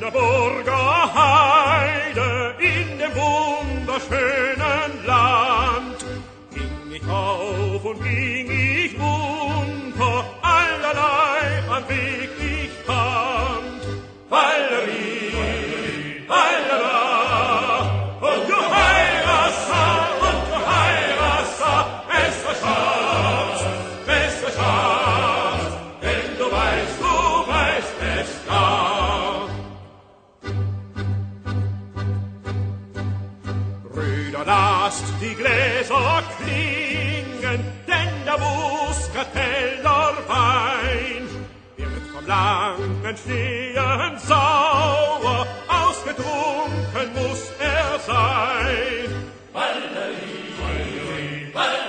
der Burger Heide, in dem wunderschönen Land, ging ich auf und ging ich unter, allerlei an Weg ich fand. Valerie, Valera, und du Heirassa, es verschafft, denn du weißt es ja. Brüder, lasst die Gläser klingen, denn der Muskateller Wein wird vom langen Stehen sauer, ausgetrunken muss er sein. Valerie, Valerie, Valerie.